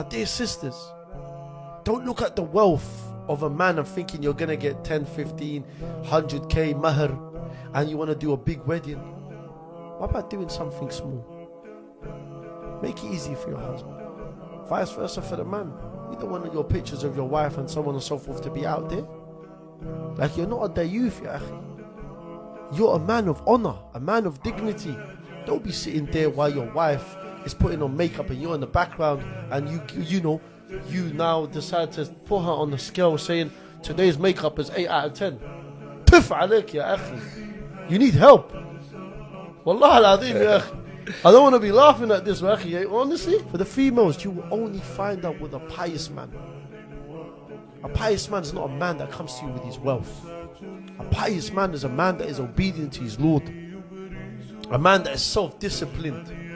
Dear sisters, don't look at the wealth of a man and thinking you're gonna get 10, 15, 100k mahr and you want to do a big wedding. What about doing something small? Make it easy for your husband. Vice versa for the man. You don't want your pictures of your wife and so on and so forth to be out there. Like, you're not a dayuth, ya akhi. You're a man of honor, a man of dignity. Don't be sitting there while your wife is putting on makeup and you're in the background and you now decide to put her on the scale saying today's makeup is 8 out of 10. Pif عليك ya akhi. You need help. Wallah al-azim ya akhi. I don't want to be laughing at this, akhi. Honestly, for the females, you will only find out with a pious man. A pious man is not a man that comes to you with his wealth. A pious man is a man that is obedient to his Lord. A man that is self-disciplined.